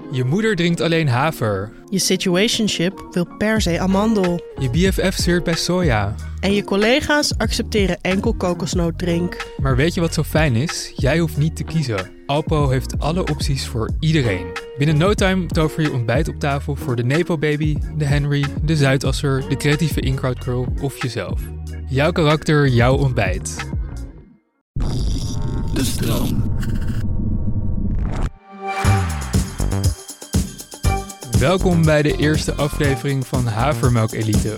Je moeder drinkt alleen haver. Je situationship wil per se amandel. Je BFF zeurt bij soja. En je collega's accepteren enkel kokosnooddrink. Maar weet je wat zo fijn is? Jij hoeft niet te kiezen. Alpo heeft alle opties voor iedereen. Binnen no time tover je ontbijt op tafel voor de Nepo Baby, de Henry, de Zuidasser, de creatieve in-crowd girl of jezelf. Jouw karakter, jouw ontbijt. De stroom. Welkom bij de eerste aflevering van Havermelk Elite.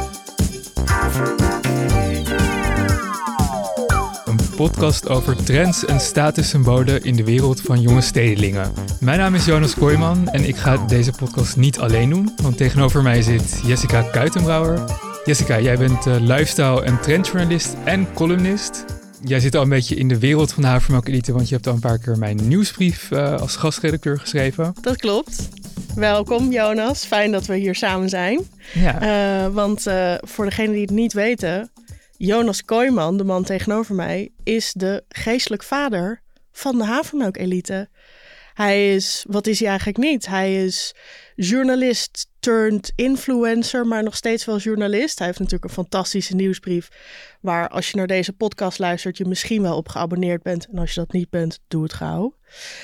Een podcast over trends en statussymbolen in de wereld van jonge stedelingen. Mijn naam is Jonas Kooijman en ik ga deze podcast niet alleen doen, want tegenover mij zit Jessica Kuitenbrouwer. Jessica, jij bent lifestyle- en trendjournalist en columnist. Jij zit al een beetje in de wereld van de Havermelk Elite, want je hebt al een paar keer mijn nieuwsbrief als gastredacteur geschreven. Dat klopt. Welkom Jonas, fijn dat we hier samen zijn. Ja. Want voor degenen die het niet weten, Jonas Kooijman, de man tegenover mij, is de geestelijk vader van de Havermelk Elite. Hij is, wat is hij eigenlijk niet? Hij is journalist turned influencer, maar nog steeds wel journalist. Hij heeft natuurlijk een fantastische nieuwsbrief waar als je naar deze podcast luistert je misschien wel op geabonneerd bent. En als je dat niet bent, doe het gauw.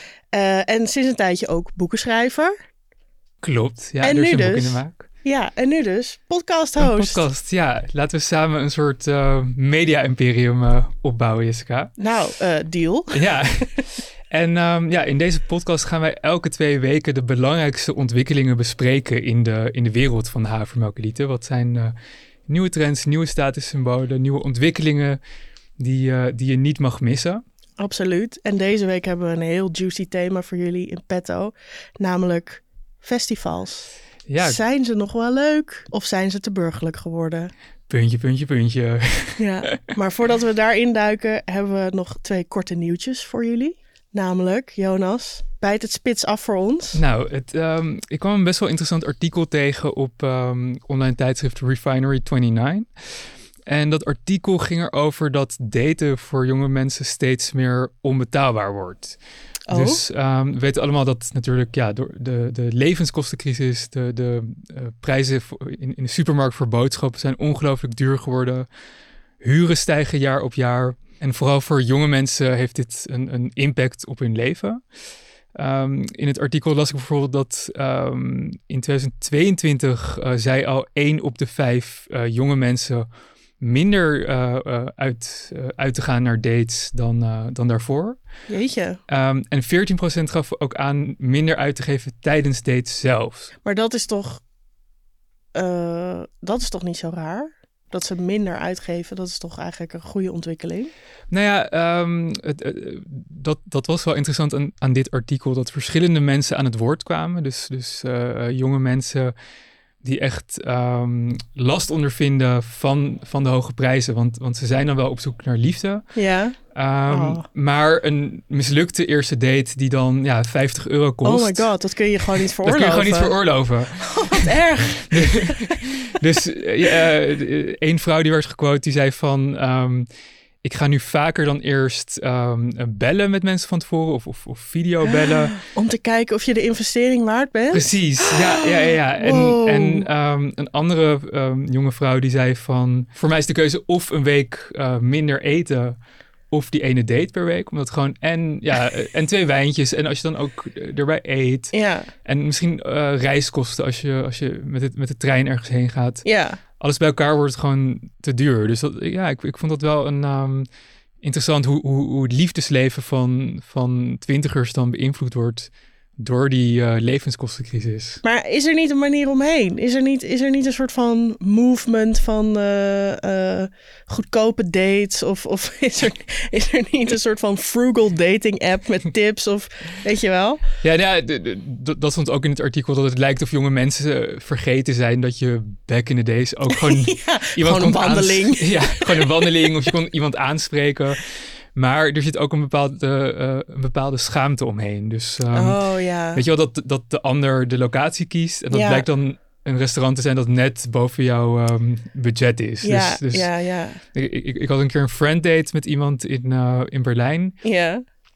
En sinds een tijdje ook boekenschrijver. Klopt, ja, en er is nu een boek dus, in de maak. Ja, en nu dus podcast host. Een podcast, ja. Laten we samen een soort media-imperium opbouwen, Jessica. Nou, deal. Ja, en in deze podcast gaan wij elke 2 weken de belangrijkste ontwikkelingen bespreken in de wereld van de Havermelk Elite. Wat zijn nieuwe trends, nieuwe statussymbolen, nieuwe ontwikkelingen die je niet mag missen. Absoluut. En deze week hebben we een heel juicy thema voor jullie in petto, namelijk festivals. Ja. Zijn ze nog wel leuk of zijn ze te burgerlijk geworden? Puntje, puntje, puntje. Ja, maar voordat we daarin duiken, hebben we nog 2 korte nieuwtjes voor jullie. Namelijk, Jonas, bijt het spits af voor ons. Nou, ik kwam een best wel interessant artikel tegen op online tijdschrift Refinery29. En dat artikel ging erover dat daten voor jonge mensen steeds meer onbetaalbaar wordt. Oh. Dus we weten allemaal dat natuurlijk door de levenskostencrisis, de prijzen in de supermarkt voor boodschappen zijn ongelooflijk duur geworden. Huren stijgen jaar op jaar. En vooral voor jonge mensen heeft dit een impact op hun leven. In het artikel las ik bijvoorbeeld dat in 2022 zei al 1 op de 5 jonge mensen minder uit te gaan naar dates dan daarvoor. Jeetje. En 14% gaf ook aan minder uit te geven tijdens dates zelf. Maar dat is toch niet zo raar? Dat ze minder uitgeven, dat is toch eigenlijk een goede ontwikkeling? Nou ja, dat was wel interessant aan dit artikel, dat verschillende mensen aan het woord kwamen. Dus jonge mensen die echt last ondervinden van de hoge prijzen. Want ze zijn dan wel op zoek naar liefde. Ja. Maar een mislukte eerste date die dan €50 kost. Oh my god, dat kun je gewoon niet veroorloven. Dat kun je gewoon niet veroorloven. Oh, wat erg. Dus een vrouw die werd gequote, die zei van ik ga nu vaker dan eerst bellen met mensen van tevoren of videobellen. Om te kijken of je de investering waard bent? Precies, ja. Wow. En een andere jonge vrouw die zei van, voor mij is de keuze of een week minder eten of die ene date per week. Omdat gewoon en 2 wijntjes en als je dan ook erbij eet. Ja. En misschien reiskosten als je met de trein ergens heen gaat. Ja. Alles bij elkaar wordt het gewoon te duur. Dus ik vond dat wel een interessant hoe het liefdesleven van twintigers dan beïnvloed wordt door die levenskostencrisis. Maar is er niet een manier omheen? Is er niet een soort van movement van goedkope dates? Of is er niet een soort van frugal dating app met tips? Of weet je wel? Ja, dat stond ook in het artikel, dat het lijkt of jonge mensen vergeten zijn dat je back in the days ook gewoon iemand gewoon een wandeling. Gewoon een wandeling of je kon iemand aanspreken. Maar er zit ook een bepaalde schaamte omheen. Dus weet je wel, dat de ander de locatie kiest. En dat blijkt dan een restaurant te zijn dat net boven jouw budget is. Ja, dus ja. Ik had een keer een friend date met iemand in Berlijn. Ja.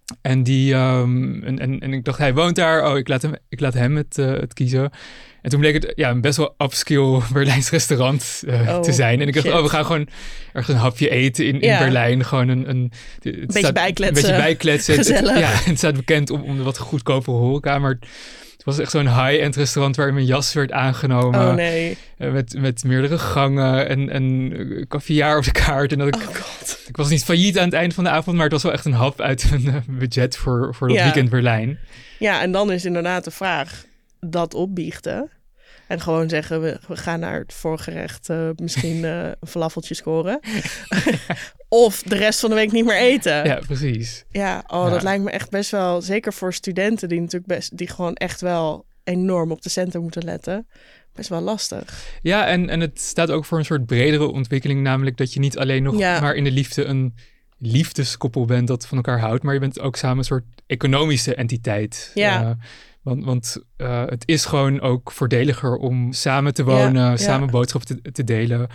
En die en ik dacht, hij woont daar. Oh, ik laat hem het kiezen. En toen bleek het een best wel upscale Berlijns restaurant te zijn. En ik dacht, we gaan gewoon ergens een hapje eten in Berlijn. Gewoon een beetje bijkletsen. Het staat bekend om de wat goedkopere horeca. Maar het was echt zo'n high-end restaurant waar mijn jas werd aangenomen. Oh nee. Met meerdere gangen en caviar op de kaart. En ik was niet failliet aan het eind van de avond, maar het was wel echt een hap uit een budget voor dat weekend Berlijn. Ja, en dan is inderdaad de vraag dat opbiechten. En gewoon zeggen, we gaan naar het voorgerecht misschien een falafeltje scoren. Of de rest van de week niet meer eten. Ja, precies. Ja, dat lijkt me echt best wel, zeker voor studenten die natuurlijk die gewoon echt wel enorm op de centen moeten letten. Best wel lastig. Ja, en het staat ook voor een soort bredere ontwikkeling, namelijk dat je niet alleen nog maar in de liefde een liefdeskoppel bent dat van elkaar houdt, maar je bent ook samen een soort economische entiteit. Ja. Want het is gewoon ook voordeliger om samen te wonen, samen boodschappen te delen.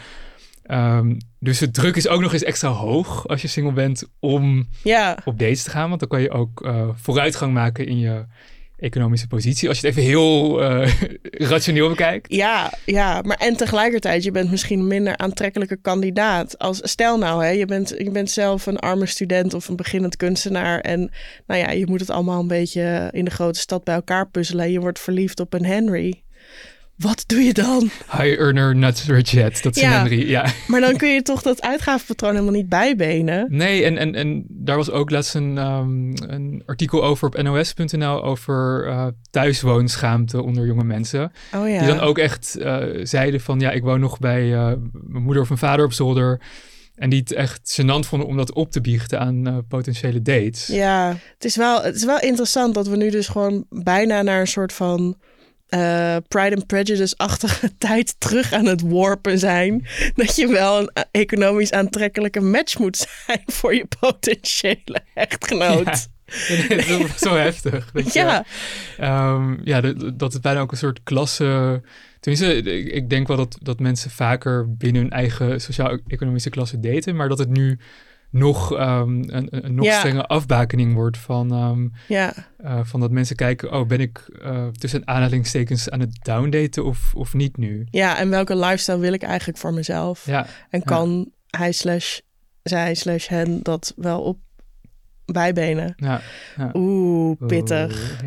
Dus de druk is ook nog eens extra hoog als je single bent om op dates te gaan. Want dan kan je ook vooruitgang maken in je economische positie. Als je het even heel rationeel bekijkt. Ja, maar en tegelijkertijd, je bent misschien een minder aantrekkelijke kandidaat. Stel nou, je bent zelf een arme student of een beginnend kunstenaar. En nou ja, je moet het allemaal een beetje in de grote stad bij elkaar puzzelen. En je wordt verliefd op een Henry. Wat doe je dan? High earner, not rich yet. Dat is een Henry, ja. Maar dan kun je toch dat uitgavenpatroon helemaal niet bijbenen. Nee, en daar was ook laatst een artikel over op nos.nl over thuiswoonschaamte onder jonge mensen. Oh ja. Die dan ook echt zeiden van, ik woon nog bij mijn moeder of mijn vader op zolder. En die het echt gênant vonden om dat op te biechten aan potentiële dates. Ja, het is wel interessant dat we nu dus gewoon bijna naar een soort van Pride and Prejudice-achtige tijd terug aan het warpen zijn. Dat je wel een economisch aantrekkelijke match moet zijn voor je potentiële echtgenoot. Ja, dat is zo heftig. Dat het bijna ook een soort klasse. Tenminste, ik denk wel dat mensen vaker binnen hun eigen sociaal-economische klasse daten, maar dat het nu nog een nog strenge afbakening wordt van dat mensen kijken, ben ik tussen aanhalingstekens aan het downdaten of niet nu? Ja, en welke lifestyle wil ik eigenlijk voor mezelf? Ja, en kan hij/zij/hen dat wel op bijbenen? Ja. Oeh, pittig.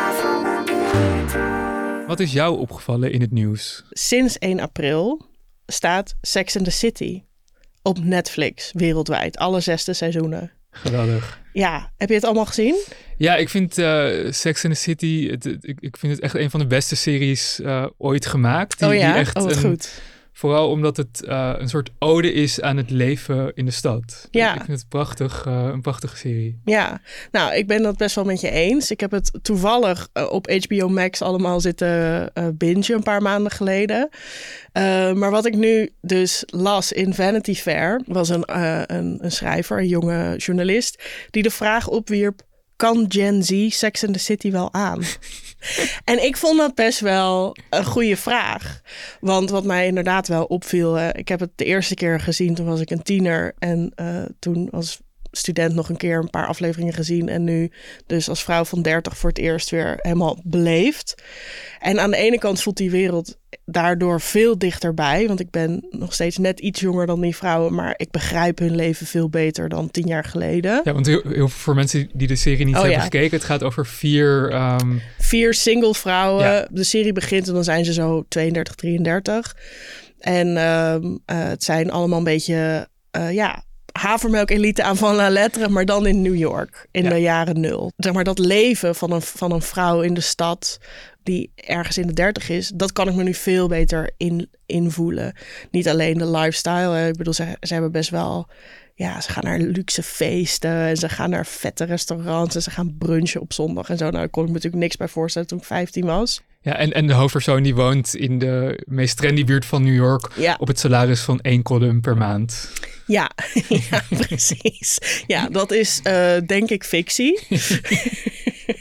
Wat is jou opgevallen in het nieuws? Sinds 1 april staat Sex and the City op Netflix wereldwijd. Alle 6 seizoenen. Geweldig. Ja, heb je het allemaal gezien? Ja, ik vind Sex and the City, ik vind het echt een van de beste series ooit gemaakt. Die echt goed. Vooral omdat het een soort ode is aan het leven in de stad. Ja. Ik vind het prachtig, een prachtige serie. Ja, nou, ik ben dat best wel met je eens. Ik heb het toevallig op HBO Max allemaal zitten bingen een paar maanden geleden. Maar wat ik nu dus las in Vanity Fair was een schrijver, een jonge journalist, die de vraag opwierp: kan Gen Z Sex and the City wel aan? En ik vond dat best wel een goede vraag. Want wat mij inderdaad wel opviel, ik heb het de eerste keer gezien, toen was ik een tiener. En toen als student nog een keer een paar afleveringen gezien. En nu dus als vrouw van 30 voor het eerst weer helemaal beleefd. En aan de ene kant voelt die wereld daardoor veel dichterbij. Want ik ben nog steeds net iets jonger dan die vrouwen. Maar ik begrijp hun leven veel beter dan 10 jaar geleden. Ja, want heel voor mensen die de serie niet hebben gekeken. Het gaat over 4 single vrouwen. Ja. De serie begint en dan zijn ze zo 32, 33. En het zijn allemaal een beetje havermelk-elite aan van la lettre, maar dan in New York in de jaren 0. Zeg maar dat leven van een vrouw in de stad die ergens in de 30 is, dat kan ik me nu veel beter invoelen. Niet alleen de lifestyle. Ik bedoel, ze hebben best wel, ze gaan naar luxe feesten en ze gaan naar vette restaurants en ze gaan brunchen op zondag en zo. Nou, daar kon ik me natuurlijk niks bij voorstellen toen ik 15 was. Ja, en de hoofdpersoon die woont in de meest trendy buurt van New York op het salaris van 1 column per maand. Ja, precies. Ja, dat is denk ik fictie.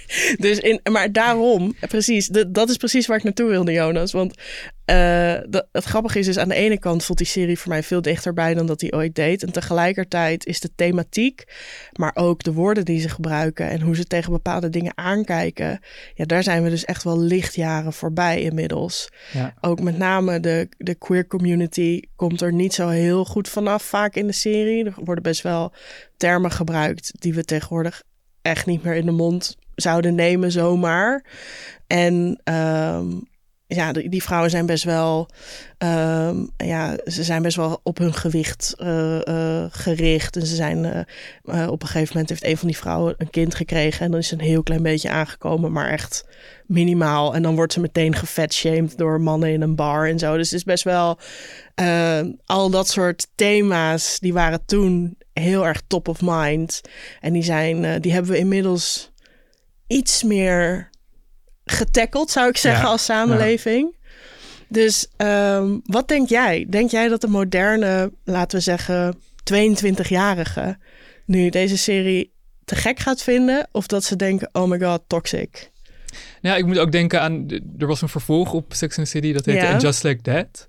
Maar daarom, precies, dat is precies waar ik naartoe wilde, Jonas. Want het grappige is, aan de ene kant voelt die serie voor mij veel dichterbij dan dat hij ooit deed. En tegelijkertijd is de thematiek, maar ook de woorden die ze gebruiken en hoe ze tegen bepaalde dingen aankijken. Ja, daar zijn we dus echt wel lichtjaren voorbij inmiddels. Ja. Ook met name de queer community komt er niet zo heel goed vanaf vaak in de serie. Er worden best wel termen gebruikt die we tegenwoordig echt niet meer in de mond zouden nemen zomaar. En die vrouwen zijn best wel ze zijn best wel op hun gewicht gericht. En ze zijn op een gegeven moment heeft een van die vrouwen een kind gekregen en dan is ze een heel klein beetje aangekomen, maar echt minimaal. En dan wordt ze meteen gefatshamed door mannen in een bar en zo. Dus het is best wel al dat soort thema's die waren toen heel erg top of mind. En die hebben we inmiddels iets meer getackeld, zou ik zeggen, als samenleving. Ja. Dus wat denk jij? Denk jij dat de moderne, laten we zeggen, 22-jarige nu deze serie te gek gaat vinden? Of dat ze denken, oh my god, toxic? Nou, ik moet ook denken aan, er was een vervolg op Sex and the City, dat heette And Just Like That.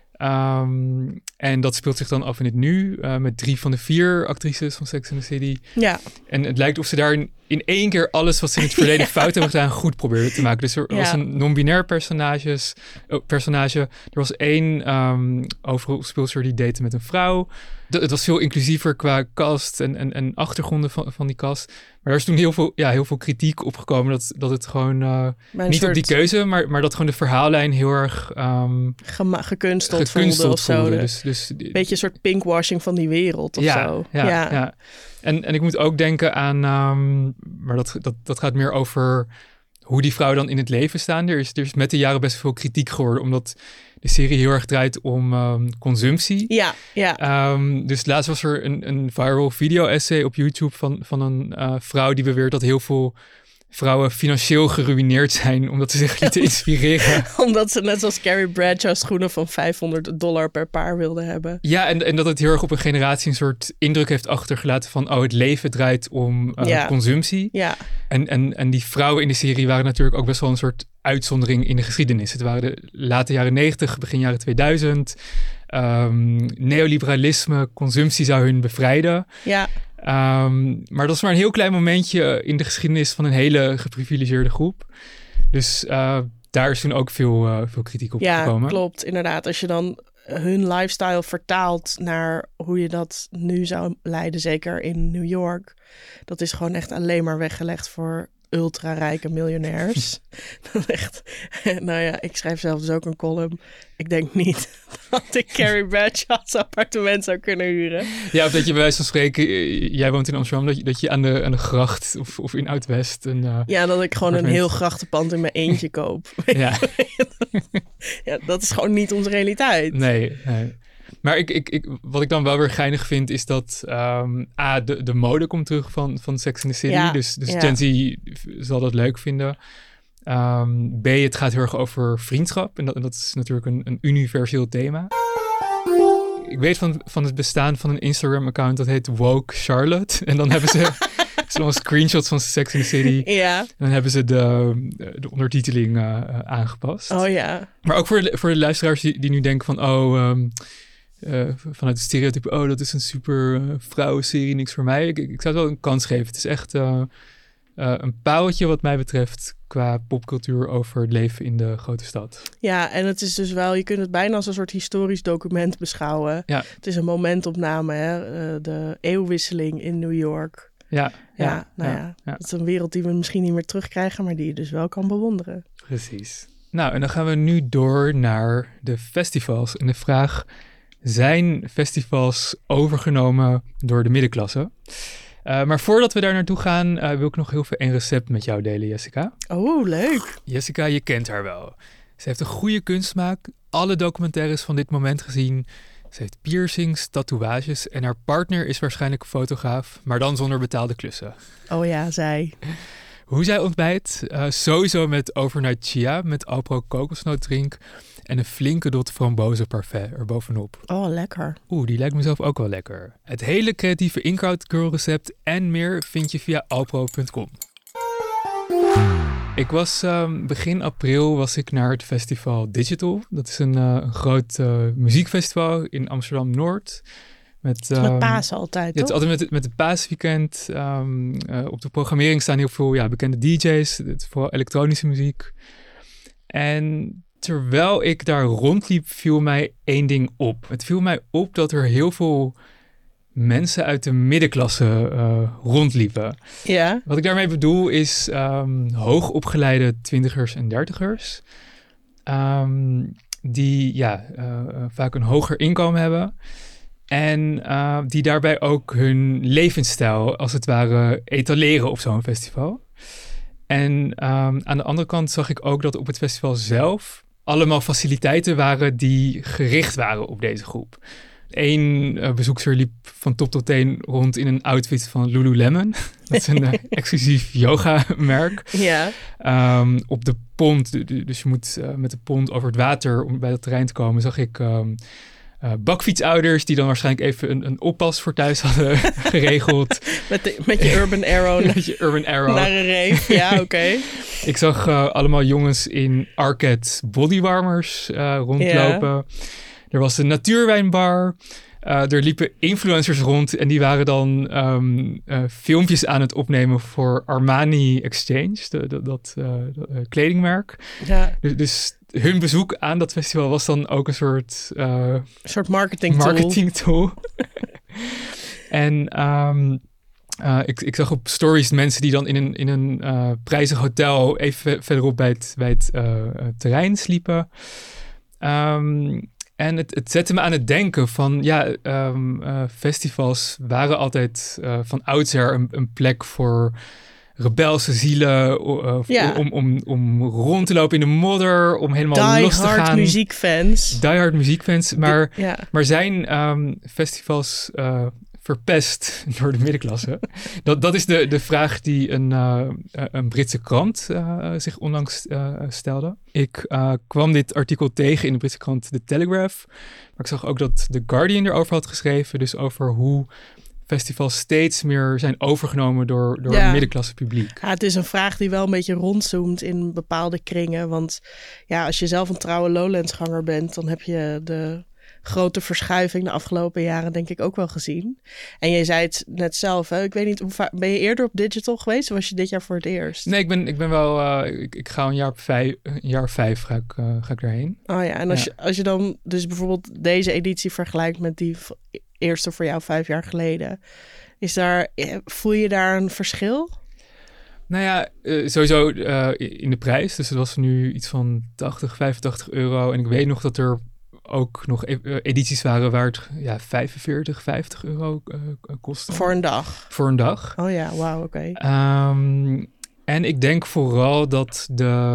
En dat speelt zich dan af in het nu, met 3 van de 4 actrices van Sex and the City. Ja. En het lijkt of ze daar in één keer alles wat ze in het verleden fout hebben gedaan goed probeerden te maken. Dus er was een non-binair personage. Er was 1 hoofdrolspeelster die date met een vrouw. Het was veel inclusiever qua cast en achtergronden van die cast. Maar er is toen heel veel kritiek opgekomen dat het gewoon niet op die keuze, maar dat gewoon de verhaallijn heel erg gekunsteld voelde of zo. Dus beetje een soort pinkwashing van die wereld of zo. Ja. En ik moet ook denken aan, maar dat gaat meer over hoe die vrouwen dan in het leven staan. Er is met de jaren best veel kritiek geworden, omdat de serie heel erg draait om consumptie. Ja. Dus laatst was er een viral video-essay op YouTube van een vrouw die beweert dat heel veel vrouwen financieel geruïneerd zijn omdat ze zich lieten inspireren. Omdat ze net zoals Carrie Bradshaw schoenen van $500 per paar wilden hebben. Ja, en dat het heel erg op een generatie een soort indruk heeft achtergelaten van het leven draait om consumptie. Ja. En die vrouwen in de serie waren natuurlijk ook best wel een soort uitzondering in de geschiedenis. Het waren de late jaren 90, begin jaren 2000. Neoliberalisme, consumptie zou hun bevrijden. Ja. Maar dat is maar een heel klein momentje in de geschiedenis van een hele geprivilegeerde groep. Dus daar is toen ook veel kritiek op gekomen. Ja, klopt. Inderdaad. Als je dan hun lifestyle vertaalt naar hoe je dat nu zou leiden, zeker in New York. Dat is gewoon echt alleen maar weggelegd voor ultra-rijke miljonairs. Echt, nou ja, ik schrijf zelf dus ook een column. Ik denk niet dat ik Carrie Bradshaw's appartement zou kunnen huren. Ja, of dat je bij wijze van spreken, jij woont in Amsterdam, dat je aan de gracht of in Oud-West. Dat ik gewoon een heel grachtenpand in mijn eentje koop. Ja. Ja, dat is gewoon niet onze realiteit. Nee. Maar wat ik dan wel weer geinig vind, is dat de mode komt terug van Sex and the City. Ja, dus Gen Z zal dat leuk vinden. B, het gaat heel erg over vriendschap. En dat is natuurlijk een universeel thema. Ik weet van het bestaan van een Instagram-account dat heet Woke Charlotte. En dan hebben ze zo'n screenshots van Sex and the City. Ja. En dan hebben ze de ondertiteling aangepast. Oh ja. Maar ook voor de luisteraars die nu denken van vanuit het stereotype, dat is een super vrouwenserie, niks voor mij. Ik zou het wel een kans geven. Het is echt een paaltje wat mij betreft qua popcultuur over het leven in de grote stad. Ja, en het is dus wel, je kunt het bijna als een soort historisch document beschouwen. Ja. Het is een momentopname, hè? De eeuwwisseling in New York. Ja. Het is een wereld die we misschien niet meer terugkrijgen, maar die je dus wel kan bewonderen. Precies. Nou, en dan gaan we nu door naar de festivals. En de vraag: zijn festivals overgenomen door de middenklasse? Maar voordat we daar naartoe gaan, wil ik nog heel veel een recept met jou delen, Jessica. Oh, leuk. Jessica, je kent haar wel. Ze heeft een goede kunstsmaak, alle documentaires van dit moment gezien. Ze heeft piercings, tatoeages en haar partner is waarschijnlijk fotograaf, maar dan zonder betaalde klussen. Oh ja, zij. Hoe zij ontbijt? Sowieso met overnight chia, met Alpro kokosnootdrink en een flinke dot frambozen parfait erbovenop. Oh, lekker. Die lijkt mezelf ook wel lekker. Het hele creatieve inkoud curl recept en meer vind je via alpro.com. Ik was begin april was ik naar het festival Digital. Dat is een groot muziekfestival in Amsterdam-Noord. Met Pasen altijd, Het toch? is altijd met het paasweekend. Op de programmering staan heel veel bekende DJ's. Het is vooral elektronische muziek. En terwijl ik daar rondliep, viel mij één ding op. Het viel mij op dat er heel veel mensen uit de middenklasse rondliepen. Ja. Wat ik daarmee bedoel is hoogopgeleide twintigers en dertigers. Die vaak een hoger inkomen hebben. En die daarbij ook hun levensstijl als het ware etaleren op zo'n festival. En aan de andere kant zag ik ook dat op het festival zelf allemaal faciliteiten waren die gericht waren op deze groep. Eén bezoekster liep van top tot teen rond in een outfit van Lululemon. Dat is een exclusief yoga-merk. Ja. Op de pont, dus je moet met de pont over het water om bij dat terrein te komen, zag ik bakfietsouders die dan waarschijnlijk even een oppas voor thuis hadden geregeld. Met je Urban Arrow. Met je Urban Arrow. Naar een rave, ja, oké. Ik zag allemaal jongens in Arket bodywarmers rondlopen. Ja. Er was een natuurwijnbar. Er liepen influencers rond en die waren dan filmpjes aan het opnemen voor Armani Exchange, dat kledingmerk. Ja. Dus hun bezoek aan dat festival was dan ook een soort marketing tool. En ik zag op stories mensen die dan in een prijzig hotel even verderop bij het terrein sliepen. En het zette me aan het denken van, festivals waren altijd van oudsher een plek voor rebelse zielen, om rond te lopen in de modder, om helemaal los te gaan. Die hard muziekfans. Maar zijn festivals verpest door de middenklasse? Dat is de vraag die een Britse krant zich onlangs stelde. Ik kwam dit artikel tegen in de Britse krant The Telegraph. Maar ik zag ook dat The Guardian erover had geschreven. Dus over hoe festivals steeds meer zijn overgenomen door het middenklasse publiek. Ja, het is een vraag die wel een beetje rondzoomt in bepaalde kringen. Want als je zelf een trouwe Lowlands-ganger bent, dan heb je de grote verschuiving de afgelopen jaren denk ik ook wel gezien. En je zei het net zelf, hè? Ik weet niet, ben je eerder op Digital geweest of was je dit jaar voor het eerst? Nee, ik ben wel, ik ga een jaar 5 ga ik daarheen. Oh ja, en als je dan dus bijvoorbeeld deze editie vergelijkt met die eerste voor jou 5 jaar geleden, voel je daar een verschil? Nou ja, sowieso in de prijs. Dus het was nu iets van 85 euro. En ik weet nog dat er ook nog edities waren waar het 45, 50 euro kostte. Voor een dag? Voor een dag. Oh ja, wauw, oké. En ik denk vooral dat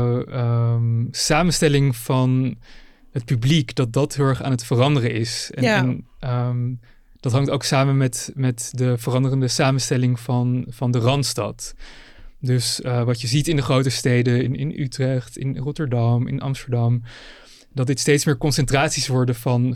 de samenstelling van het publiek, dat heel erg aan het veranderen is. En dat hangt ook samen met de veranderende samenstelling van de Randstad. Dus wat je ziet in de grote steden, in Utrecht, in Rotterdam, in Amsterdam, dat dit steeds meer concentraties worden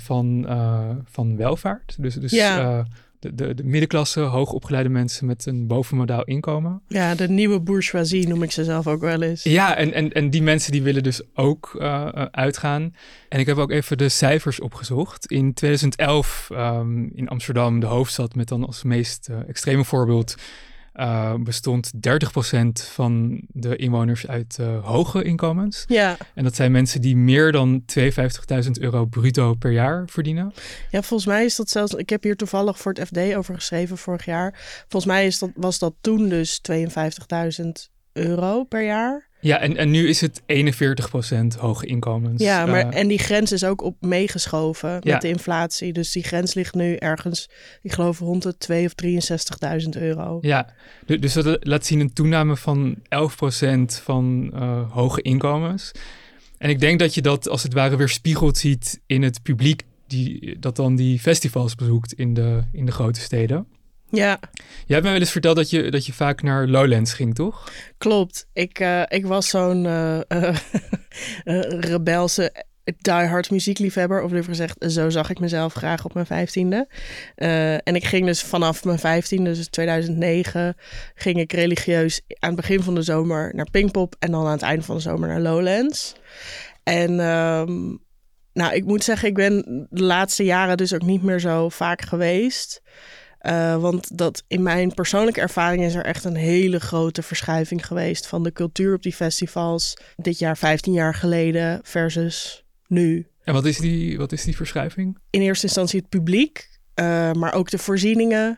van welvaart. Dus de middenklasse, hoogopgeleide mensen met een bovenmodaal inkomen. Ja, de nieuwe bourgeoisie noem ik ze zelf ook wel eens. Ja, en die mensen die willen dus ook uitgaan. En ik heb ook even de cijfers opgezocht. In 2011 in Amsterdam, de hoofdstad, met dan als meest extreme voorbeeld, bestond 30% van de inwoners uit hoge inkomens. Ja. En dat zijn mensen die meer dan €52.000 bruto per jaar verdienen. Ja, volgens mij is dat zelfs... Ik heb hier toevallig voor het FD over geschreven vorig jaar. Volgens mij was dat toen dus €52.000 per jaar. Ja, en nu is het 41% hoge inkomens. Ja, maar en die grens is ook op meegeschoven met de inflatie. Dus die grens ligt nu ergens, ik geloof, rond de €62.000 of €63.000. Ja, dus dat laat zien een toename van 11% van hoge inkomens. En ik denk dat je dat als het ware weer spiegeld ziet in het publiek dat dan die festivals bezoekt in de grote steden. Ja. Jij hebt mij wel eens verteld dat je vaak naar Lowlands ging, toch? Klopt. Ik was zo'n rebelse diehard muziekliefhebber. Of liever gezegd, zo zag ik mezelf graag op mijn 15e. En ik ging dus vanaf mijn 15e, dus 2009... ging ik religieus aan het begin van de zomer naar Pinkpop... en dan aan het einde van de zomer naar Lowlands. En ik moet zeggen, ik ben de laatste jaren dus ook niet meer zo vaak geweest... Want dat in mijn persoonlijke ervaring is er echt een hele grote verschuiving geweest van de cultuur op die festivals. Dit jaar 15 jaar geleden versus nu. En wat is die verschuiving? In eerste instantie het publiek, maar ook de voorzieningen.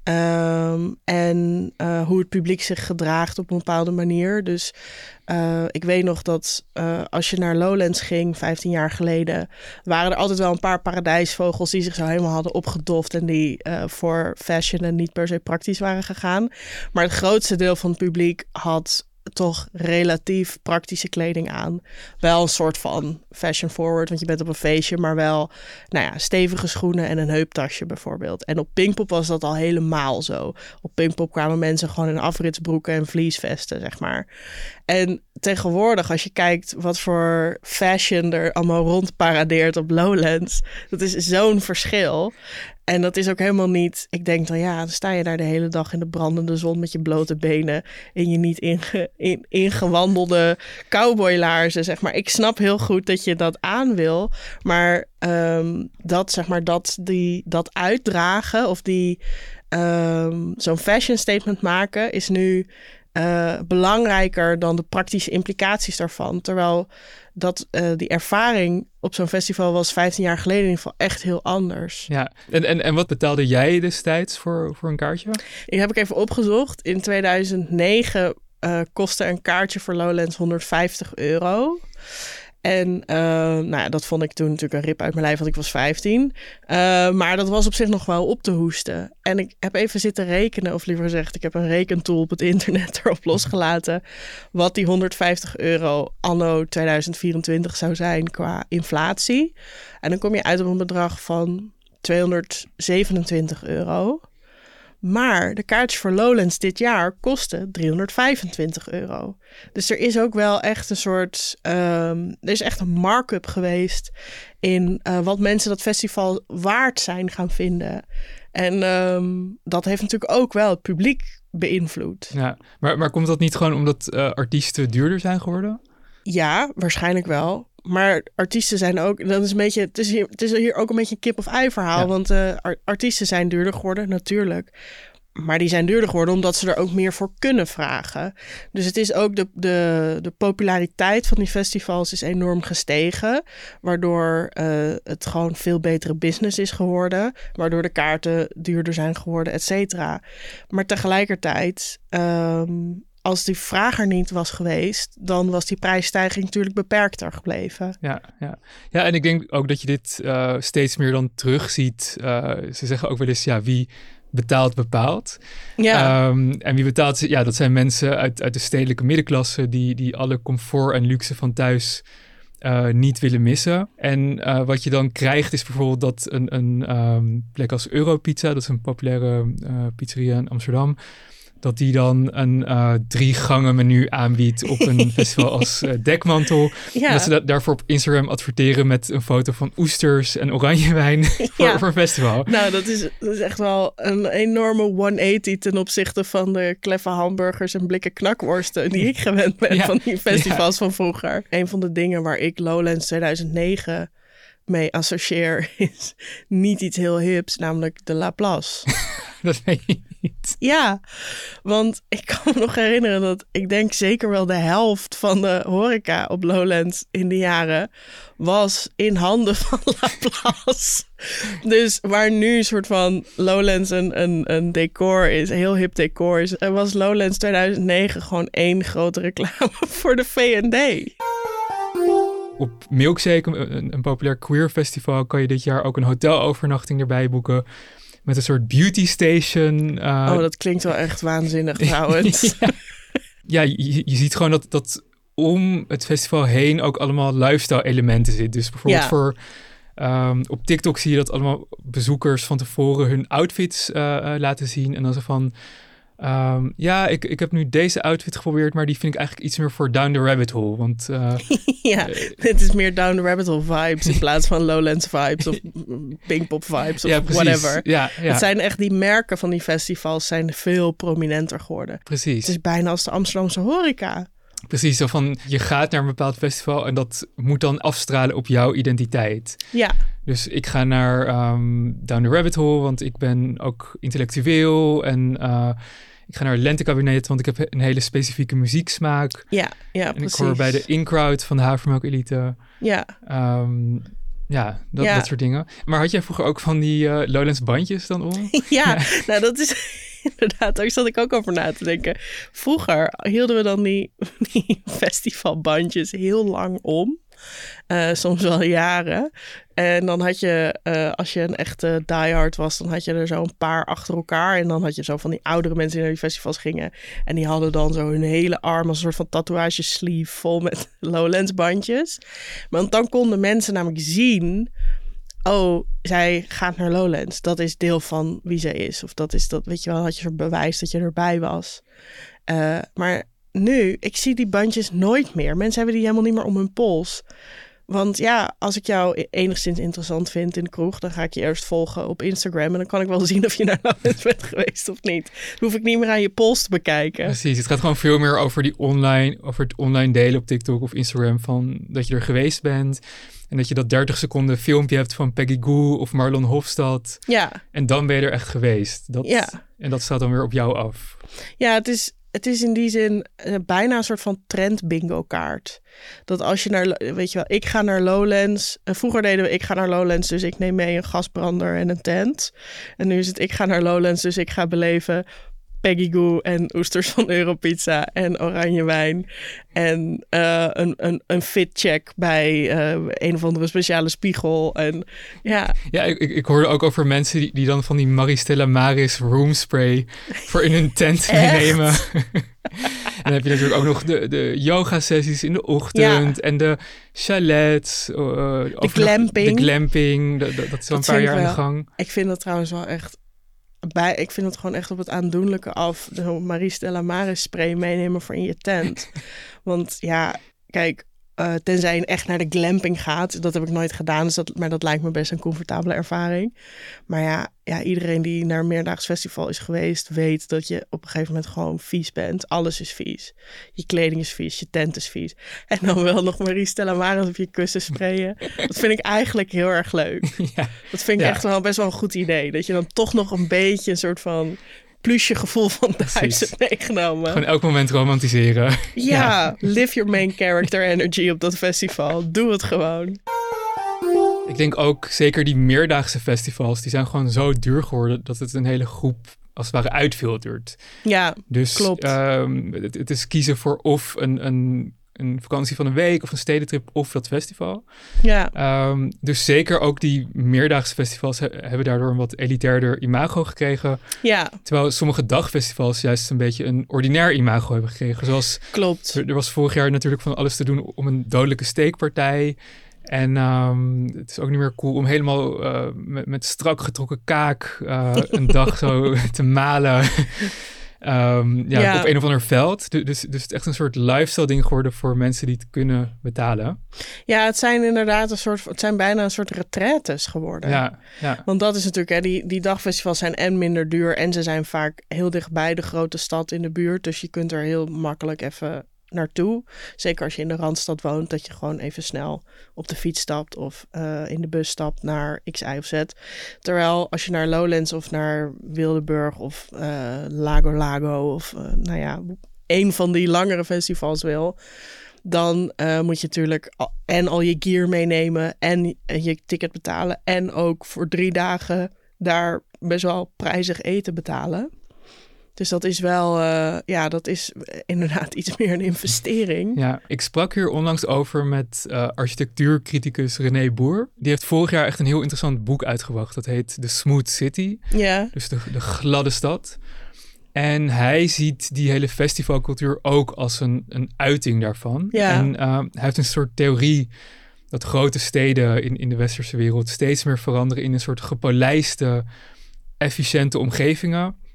En hoe het publiek zich gedraagt op een bepaalde manier. Dus ik weet nog dat als je naar Lowlands ging 15 jaar geleden... waren er altijd wel een paar paradijsvogels die zich zo helemaal hadden opgedoft... en die voor fashion en niet per se praktisch waren gegaan. Maar het grootste deel van het publiek had toch relatief praktische kleding aan. Wel een soort van fashion forward, want je bent op een feestje, maar wel stevige schoenen en een heuptasje bijvoorbeeld. En op Pinkpop was dat al helemaal zo. Op Pinkpop kwamen mensen gewoon in afritsbroeken en vliesvesten, zeg maar. En tegenwoordig, als je kijkt wat voor fashion er allemaal rondparadeert op Lowlands, dat is zo'n verschil. En dat is ook helemaal niet... Ik denk dan sta je daar de hele dag in de brandende zon met je blote benen en je niet ingewandelde cowboylaarzen, zeg maar. Ik snap heel goed dat je dat aan wil, maar dat uitdragen of zo'n fashion statement maken is nu belangrijker dan de praktische implicaties daarvan. Terwijl die ervaring op zo'n festival was 15 jaar geleden in ieder geval echt heel anders. Ja, en wat betaalde jij destijds voor een kaartje? Ik heb even opgezocht. In 2009 kostte een kaartje voor Lowlands €150. En dat vond ik toen natuurlijk een rip uit mijn lijf, want ik was 15. Maar dat was op zich nog wel op te hoesten. En ik heb even zitten rekenen, of liever gezegd, ik heb een rekentool op het internet erop losgelaten. Wat die €150 anno 2024 zou zijn qua inflatie. En dan kom je uit op een bedrag van €227. Maar de kaartjes voor Lowlands dit jaar kosten €325. Dus er is ook wel echt een soort... er is echt een markup geweest in wat mensen dat festival waard zijn gaan vinden. En dat heeft natuurlijk ook wel het publiek beïnvloed. Ja, maar komt dat niet gewoon omdat artiesten duurder zijn geworden? Ja, waarschijnlijk wel. Maar artiesten zijn ook... Dat is een beetje, het is hier ook een beetje een kip-of-ei verhaal. Ja. Want artiesten zijn duurder geworden, natuurlijk. Maar die zijn duurder geworden omdat ze er ook meer voor kunnen vragen. Dus het is ook de populariteit van die festivals is enorm gestegen. Waardoor het gewoon veel betere business is geworden. Waardoor de kaarten duurder zijn geworden, et cetera. Maar tegelijkertijd... als die vraag er niet was geweest, dan was die prijsstijging natuurlijk beperkter gebleven. Ja, en ik denk ook dat je dit steeds meer dan terugziet. Ze zeggen ook wel eens, wie betaalt bepaalt. Ja. En wie betaalt, dat zijn mensen uit de stedelijke middenklasse die alle comfort en luxe van thuis niet willen missen. En wat je dan krijgt is bijvoorbeeld dat een plek als Europizza, dat is een populaire pizzeria in Amsterdam, dat die dan een 3-gangen menu aanbiedt op een festival als Dekmantel. Ja. En dat ze daarvoor op Instagram adverteren met een foto van oesters en oranjewijn voor een festival. Nou, dat is echt wel een enorme 180 ten opzichte van de kleffe hamburgers en blikken knakworsten die ik gewend ben van die festivals van vroeger. Een van de dingen waar ik Lowlands 2009 mee associeer is niet iets heel hips, namelijk de La Place. Dat weet je niet. Ja, want ik kan me nog herinneren dat ik denk zeker wel de helft van de horeca op Lowlands in die jaren was in handen van La Place. Dus waar nu een soort van Lowlands een decor is, een heel hip decor is, was Lowlands 2009 gewoon één grote reclame voor de V&D. Op Milkshake, een populair queer festival, kan je dit jaar ook een hotelovernachting erbij boeken. Met een soort beauty station. Dat klinkt wel echt waanzinnig trouwens. Je ziet gewoon dat om het festival heen ook allemaal lifestyle elementen zitten. Dus bijvoorbeeld op TikTok zie je dat allemaal bezoekers van tevoren hun outfits laten zien. En dan zo van, Ik heb nu deze outfit geprobeerd, maar die vind ik eigenlijk iets meer voor down the rabbit hole. Want dit is meer down the rabbit hole vibes in plaats van Lowlands vibes of Pinkpop vibes of whatever. Ja. Het zijn echt die merken van die festivals zijn veel prominenter geworden. Precies. Het is bijna als de Amsterdamse horeca. Precies, zo van je gaat naar een bepaald festival en dat moet dan afstralen op jouw identiteit. Ja. Dus ik ga naar Down the Rabbit Hole, want ik ben ook intellectueel. En ik ga naar het Lentekabinet, want ik heb een hele specifieke muzieksmaak. Ja, en precies. ik hoor bij de in-crowd van de Havermelk Elite. Ja. Dat soort dingen. Maar had jij vroeger ook van die Lowlands bandjes dan om? Ja, nou dat is inderdaad, daar zat ik ook over na te denken. Vroeger hielden we dan die festivalbandjes heel lang om. Soms wel jaren. En dan had je, als je een echte diehard was, dan had je er zo een paar achter elkaar. En dan had je zo van die oudere mensen die naar die festivals gingen. En die hadden dan zo hun hele arm als een soort van tatoeage sleeve vol met Lowlands bandjes. Want dan konden mensen namelijk zien, oh, zij gaat naar Lowlands. Dat is deel van wie zij is. Of dat is dat, weet je wel, had je zo'n bewijs dat je erbij was. Maar nu, ik zie die bandjes nooit meer. Mensen hebben die helemaal niet meer om hun pols. Want ja, als ik jou enigszins interessant vind in de kroeg, dan ga ik je eerst volgen op Instagram. En dan kan ik wel zien of je naar Lowlands bent geweest of niet. Dan hoef ik niet meer aan je pols te bekijken. Precies, het gaat gewoon veel meer over het online delen op TikTok of Instagram van dat je er geweest bent. En dat je dat 30 seconden filmpje hebt van Peggy Gou of Marlon Hofstad. Ja. En dan ben je er echt geweest. En dat staat dan weer op jou af. Ja, het is in die zin bijna een soort van trend bingo kaart. Dat als je naar, weet je wel, ik ga naar Lowlands. Vroeger deden we, ik ga naar Lowlands, dus ik neem mee een gasbrander en een tent. En nu is het, ik ga naar Lowlands, dus ik ga beleven Peggy Gou en oesters van Europizza en oranje wijn. En een fitcheck bij een of andere speciale spiegel. En ja. Ja, ik hoorde ook over mensen die dan van die Maristella Maris roomspray voor in hun tent meenemen. En dan heb je natuurlijk ook nog de yoga sessies in de ochtend en de chalets. De glamping. De glamping, dat is al een paar jaar aan de gang. Ik vind dat trouwens wel echt, ik vind het gewoon echt op het aandoenlijke af. De Maristella Maris spray meenemen voor in je tent. Want ja, kijk, tenzij je echt naar de glamping gaat. Dat heb ik nooit gedaan, dus maar dat lijkt me best een comfortabele ervaring. Maar ja, iedereen die naar een meerdaags festival is geweest, weet dat je op een gegeven moment gewoon vies bent. Alles is vies. Je kleding is vies, je tent is vies. En dan wel nog Maristella Maris op je kussen sprayen. Dat vind ik eigenlijk heel erg leuk. Ja. Dat vind ik echt wel best wel een goed idee. Dat je dan toch nog een beetje een soort van plusje gevoel van thuis hebt meegenomen. Gewoon elk moment romantiseren. Ja, live your main character energy op dat festival. Doe het gewoon. Ik denk ook zeker die meerdaagse festivals, die zijn gewoon zo duur geworden dat het een hele groep als het ware uitfiltert. Ja, dus, klopt. Het is kiezen voor of een vakantie van een week of een stedentrip of dat festival. Ja. Dus zeker ook die meerdaagse festivals hebben daardoor een wat elitairder imago gekregen. Ja. Terwijl sommige dagfestivals juist een beetje een ordinair imago hebben gekregen. Zoals, klopt. Er was vorig jaar natuurlijk van alles te doen om een dodelijke steekpartij. En het is ook niet meer cool om helemaal met strak getrokken kaak een dag zo te malen. Op een of ander veld. Dus het is echt een soort lifestyle ding geworden voor mensen die het kunnen betalen. Ja, het zijn inderdaad het zijn bijna een soort retraites geworden. Ja. Want dat is natuurlijk, die dagfestivals zijn en minder duur en ze zijn vaak heel dichtbij de grote stad in de buurt. Dus je kunt er heel makkelijk even naartoe. Zeker als je in de Randstad woont, dat je gewoon even snel op de fiets stapt of in de bus stapt naar X, Y of Z. Terwijl als je naar Lowlands of naar Wildeburg of Lago of een van die langere festivals wil, dan moet je natuurlijk al je gear meenemen en je ticket betalen en ook voor 3 dagen daar best wel prijzig eten betalen. Dus dat is wel, dat is inderdaad iets meer een investering. Ja, ik sprak hier onlangs over met architectuurcriticus René Boer. Die heeft vorig jaar echt een heel interessant boek uitgebracht. Dat heet The Smooth City. Ja. Dus de gladde stad. En hij ziet die hele festivalcultuur ook als een uiting daarvan. Ja. En hij heeft een soort theorie dat grote steden in de westerse wereld steeds meer veranderen in een soort gepolijste, efficiënte omgevingen.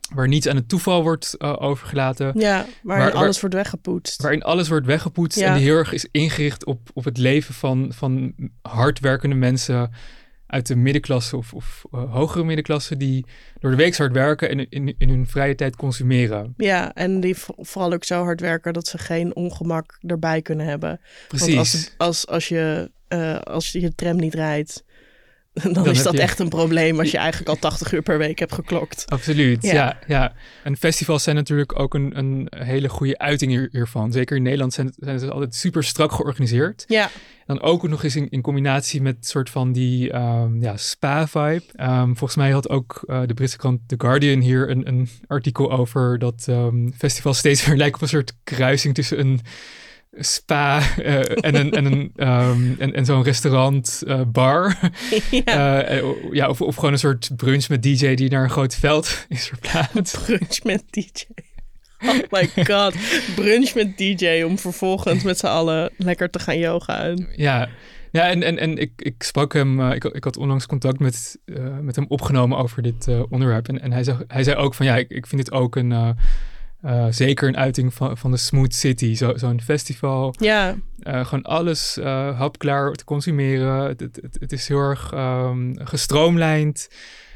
waar niets aan het toeval wordt overgelaten. Ja, waarin alles wordt weggepoetst. Waarin alles wordt weggepoetst en die heel erg is ingericht op het leven van hardwerkende mensen uit de middenklasse of hogere middenklasse die door de week hard werken en in hun vrije tijd consumeren. Ja, en die vooral ook zo hard werken dat ze geen ongemak erbij kunnen hebben. Precies. Want als je tram niet rijdt, dan is dat echt een probleem als je eigenlijk al 80 uur per week hebt geklokt. Absoluut, ja. En festivals zijn natuurlijk ook een hele goede uiting hiervan. Zeker in Nederland zijn ze altijd super strak georganiseerd. Ja. Dan ook nog eens in combinatie met een soort van die spa-vibe. Volgens mij had ook de Britse krant The Guardian hier een artikel over dat festivals steeds weer lijken op een soort kruising tussen een spa en zo'n restaurant bar. Of gewoon een soort brunch met DJ die naar een groot veld is verplaatst. Brunch met DJ. Oh my god. Brunch met DJ om vervolgens met z'n allen lekker te gaan yogaan. Ja, en ik sprak hem. Ik had onlangs contact met hem opgenomen over dit onderwerp. En hij zei ook van ik vind dit ook zeker een uiting van de Smooth City. Zo'n festival. Ja. Gewoon alles hapklaar te consumeren. Het is heel erg gestroomlijnd.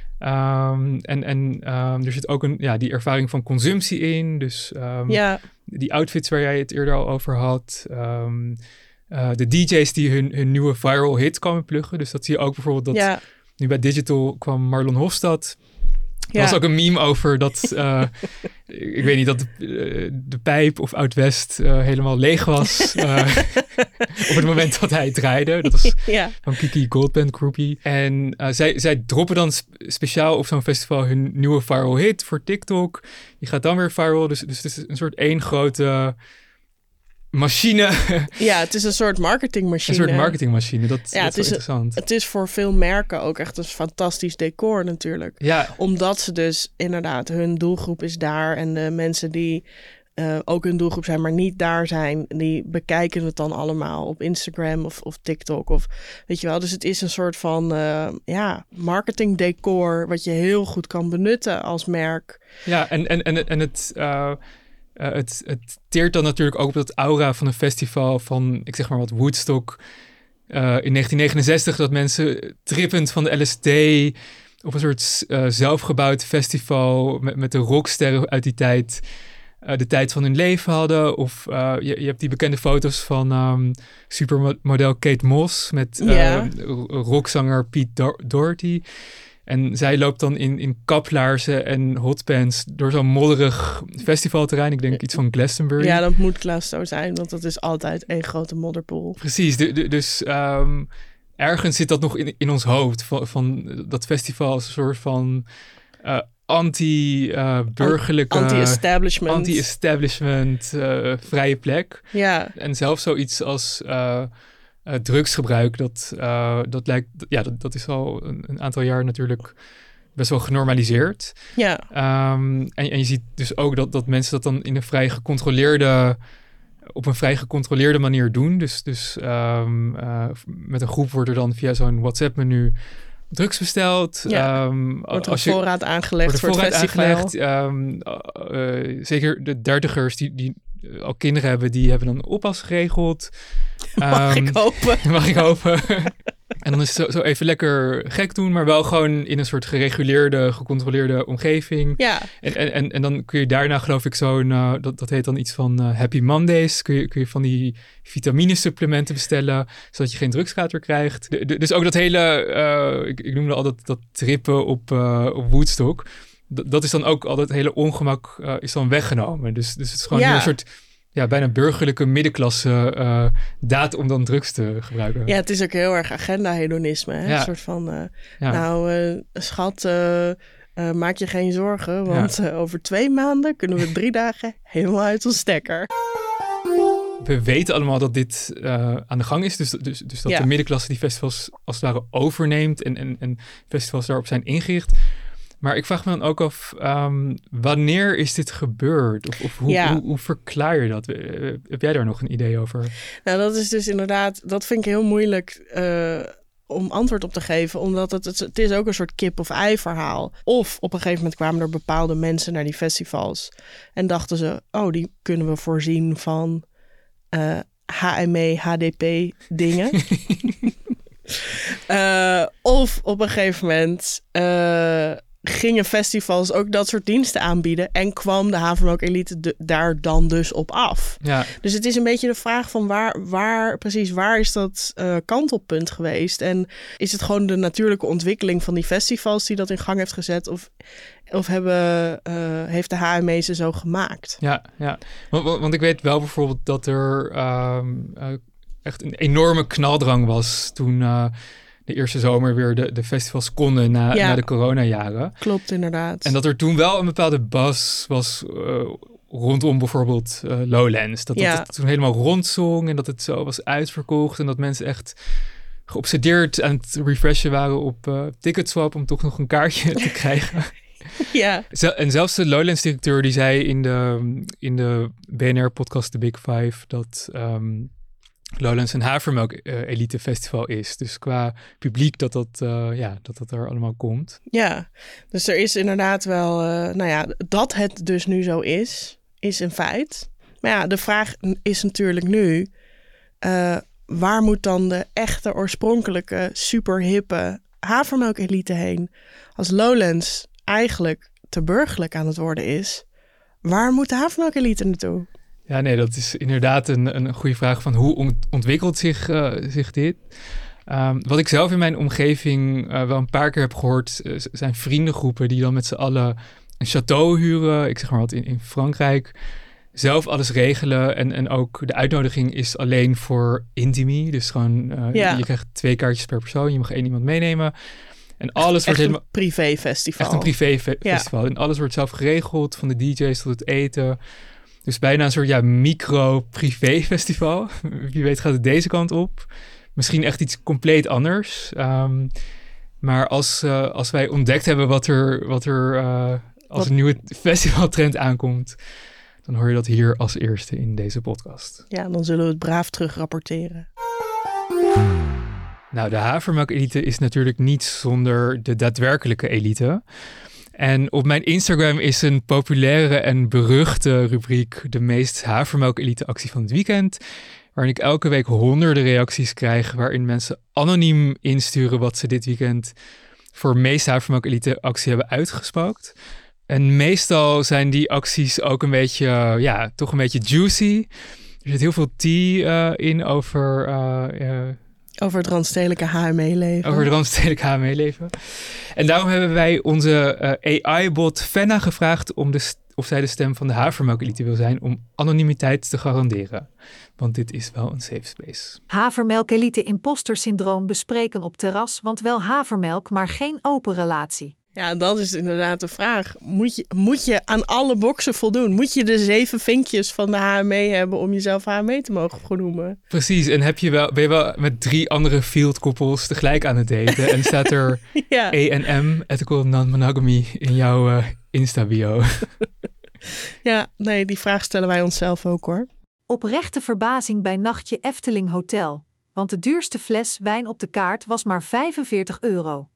Er zit ook die ervaring van consumptie in. Dus die outfits waar jij het eerder al over had. De DJ's die hun nieuwe viral hit komen pluggen. Dus dat zie je ook bijvoorbeeld dat nu bij Digital kwam Marlon Hofstad. Er was ook een meme over dat, ik weet niet, dat de pijp of Oud-West helemaal leeg was op het moment dat hij draaide. Dat was van Kiki Goldband Groupie. En zij droppen dan speciaal op zo'n festival hun nieuwe viral hit voor TikTok. Die gaat dan weer viral, dus het is een soort één grote machine. Ja, het is een soort marketingmachine. Dat is interessant. Het is voor veel merken ook echt een fantastisch decor natuurlijk. Ja. Omdat ze dus inderdaad, hun doelgroep is daar. En de mensen die ook hun doelgroep zijn, maar niet daar zijn, die bekijken het dan allemaal op Instagram of TikTok. Of weet je wel. Dus het is een soort van marketingdecor wat je heel goed kan benutten als merk. Ja, en het teert dan natuurlijk ook op dat aura van een festival van, ik zeg maar wat, Woodstock in 1969, dat mensen trippend van de LSD op een soort zelfgebouwd festival met de rocksterren uit die tijd de tijd van hun leven hadden. Of je hebt die bekende foto's van supermodel Kate Moss met rockzanger Pete Doherty. En zij loopt dan in kaplaarzen en hotpants door zo'n modderig festivalterrein. Ik denk iets van Glastonbury. Ja, dat moet Glasgow zijn, want dat is altijd één grote modderpoel. Precies, dus ergens zit dat nog in ons hoofd. Van dat festival als een soort van anti-burgerlijke... Anti-establishment, vrije plek. Ja. En zelfs zoiets als... drugsgebruik, dat lijkt, dat is al een aantal jaar natuurlijk best wel genormaliseerd. Ja. En je ziet dus ook dat mensen dat dan op een vrij gecontroleerde manier doen. Dus met een groep wordt er dan via zo'n WhatsApp-menu drugs besteld. Wordt een voorraad aangelegd voor het festival. Zeker de dertigers die al kinderen hebben, die hebben dan oppas geregeld. Mag ik hopen. En dan is het zo even lekker gek doen, maar wel gewoon in een soort gereguleerde, gecontroleerde omgeving. Ja. En dan kun je daarna, geloof ik, dat heet dan iets van Happy Mondays. Kun je van die vitaminesupplementen bestellen, zodat je geen drugskater krijgt. Dus ook dat hele, ik noemde al dat trippen op Woodstock. Dat is dan ook al dat hele ongemak is dan weggenomen. Dus het is gewoon een soort bijna burgerlijke middenklasse daad om dan drugs te gebruiken. Ja, het is ook heel erg agenda-hedonisme. Hè? Een soort van, schat, maak je geen zorgen, want over 2 maanden kunnen we 3 dagen helemaal uit ons stekker. We weten allemaal dat dit aan de gang is. Dus dat de middenklasse die festivals als het ware overneemt en festivals daarop zijn ingericht. Maar ik vraag me dan ook af, wanneer is dit gebeurd? Of hoe verklaar je dat? Heb jij daar nog een idee over? Nou, dat is dus inderdaad, dat vind ik heel moeilijk om antwoord op te geven. Omdat het is ook een soort kip-of-ei verhaal. Of op een gegeven moment kwamen er bepaalde mensen naar die festivals. En dachten ze, die kunnen we voorzien van HME, HDP dingen. Of op een gegeven moment gingen festivals ook dat soort diensten aanbieden. En kwam de Havermelk Elite daar dan dus op af. Ja. Dus het is een beetje de vraag van waar is dat kantelpunt geweest? En is het gewoon de natuurlijke ontwikkeling van die festivals die dat in gang heeft gezet? Of heeft de HME ze zo gemaakt? Ja. Want ik weet wel bijvoorbeeld dat er echt een enorme knaldrang was toen de eerste zomer weer de festivals konden na de coronajaren. Klopt, inderdaad. En dat er toen wel een bepaalde buzz was rondom bijvoorbeeld Lowlands. Dat het toen helemaal rondzong en dat het zo was uitverkocht en dat mensen echt geobsedeerd aan het refreshen waren op Ticketswap om toch nog een kaartje te krijgen. Ja. En zelfs de Lowlands-directeur die zei in de BNR-podcast The Big Five dat Lowlands een Havermelk-elite festival is. Dus qua publiek dat er allemaal komt. Ja, dus er is inderdaad wel... dat het dus nu zo is een feit. Maar ja, de vraag is natuurlijk nu... waar moet dan de echte, oorspronkelijke, superhippe Havermelk-elite heen? Als Lowlands eigenlijk te burgerlijk aan het worden is... waar moet de Havermelk-elite naartoe? Ja, nee, dat is inderdaad een goede vraag van hoe ontwikkelt zich dit? Wat ik zelf in mijn omgeving wel een paar keer heb gehoord, zijn vriendengroepen die dan met z'n allen een château huren. Ik zeg maar wat in Frankrijk. Zelf alles regelen en ook de uitnodiging is alleen voor intimi. Dus gewoon, je krijgt 2 kaartjes per persoon. Je mag 1 iemand meenemen. En alles wordt helemaal... een privéfestival. Echt een privéfestival. En alles wordt zelf geregeld, van de DJ's tot het eten. Dus bijna een soort micro-privé-festival. Wie weet gaat het deze kant op. Misschien echt iets compleet anders. Maar als wij ontdekt hebben wat er als een nieuwe festivaltrend aankomt... dan hoor je dat hier als eerste in deze podcast. Ja, dan zullen we het braaf terug rapporteren. Nou, de Havermelk-elite is natuurlijk niet zonder de daadwerkelijke elite... En op mijn Instagram is een populaire en beruchte rubriek de meest Havermelk-elite-actie van het weekend, waarin ik elke week honderden reacties krijg, waarin mensen anoniem insturen wat ze dit weekend voor meest Havermelk-elite-actie hebben uitgespookt. En meestal zijn die acties ook een beetje, toch een beetje juicy. Er zit heel veel tea in over Over het randstedelijke HME-leven. Over het randstedelijke HME-leven. En daarom hebben wij onze AI-bot Fenna gevraagd of zij de stem van de Havermelk-elite wil zijn om anonimiteit te garanderen. Want dit is wel een safe space. Havermelk-elite imposter syndroom bespreken op terras, want wel havermelk, maar geen open relatie. Ja, dat is inderdaad de vraag. Moet je aan alle boxen voldoen? Moet je de 7 vinkjes van de HME hebben om jezelf HME te mogen vernoemen? Precies, en ben je wel met 3 andere fieldkoppels tegelijk aan het daten? En staat er A&M, Ethical Non-Monogamy, in jouw Insta-bio? Ja, nee, die vraag stellen wij onszelf ook hoor. Oprechte verbazing bij nachtje Efteling Hotel. Want de duurste fles wijn op de kaart was maar €45.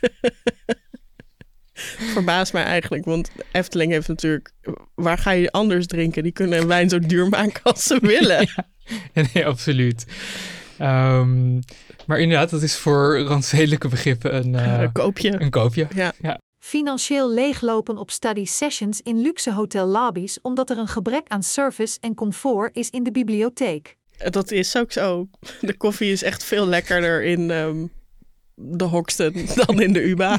Verbaast mij eigenlijk, want Efteling heeft natuurlijk... Waar ga je anders drinken? Die kunnen een wijn zo duur maken als ze willen. Ja, nee, absoluut. Maar inderdaad, dat is voor randstedelijke begrippen een koopje. Een koopje, ja. Financieel leeglopen op study sessions in luxe hotellobby's omdat er een gebrek aan service en comfort is in de bibliotheek. Dat is ook zo. De koffie is echt veel lekkerder in de Hoxton dan in de UBA.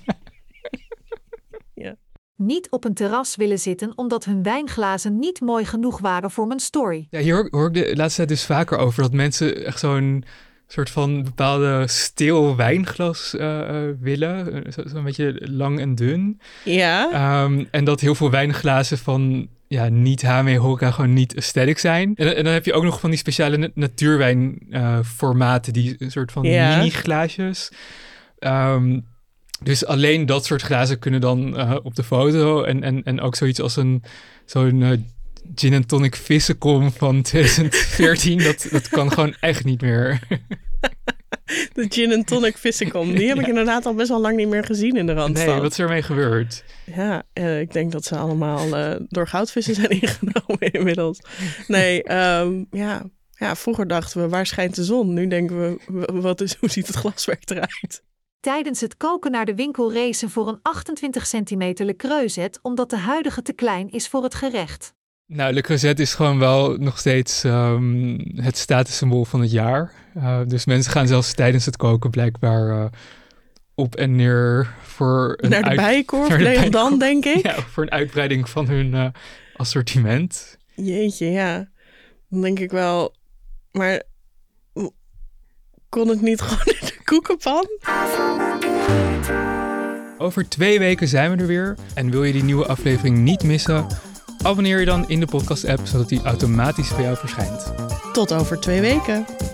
Ja. Niet op een terras willen zitten omdat hun wijnglazen niet mooi genoeg waren voor mijn story. Ja, hier hoor ik de laatste tijd dus vaker over dat mensen echt zo'n soort van bepaalde stil wijnglas willen. Zo'n beetje lang en dun. Ja. En dat heel veel wijnglazen van niet HME horeca gewoon niet aesthetic zijn. En dan heb je ook nog van die speciale natuurwijnformaten, die een soort van mini-glaasjes. Dus alleen dat soort glazen kunnen dan op de foto. En ook zoiets als zo'n gin and tonic vissenkom van 2014. dat kan gewoon echt niet meer. De gin and tonic vissenkom. Die heb ik inderdaad al best wel lang niet meer gezien in de Randstad. Nee, wat is ermee gebeurd? Ja, ik denk dat ze allemaal door goudvissen zijn ingenomen inmiddels. Nee, vroeger dachten we, waar schijnt de zon? Nu denken we, hoe ziet het glaswerk eruit? Tijdens het koken naar de winkel racen voor een 28 centimeter Le Creuset, omdat de huidige te klein is voor het gerecht. Nou, Le Creuset is gewoon wel nog steeds het statussymbool van het jaar. Dus mensen gaan zelfs tijdens het koken blijkbaar op en neer voor een naar de bijenkorf, dan denk ik. Ja, voor een uitbreiding van hun assortiment. Jeetje, ja. Dan denk ik wel, maar kon het niet gewoon in de koekenpan? Over 2 weken zijn we er weer. En wil je die nieuwe aflevering niet missen? Abonneer je dan in de podcast-app, zodat die automatisch bij jou verschijnt. Tot over 2 weken.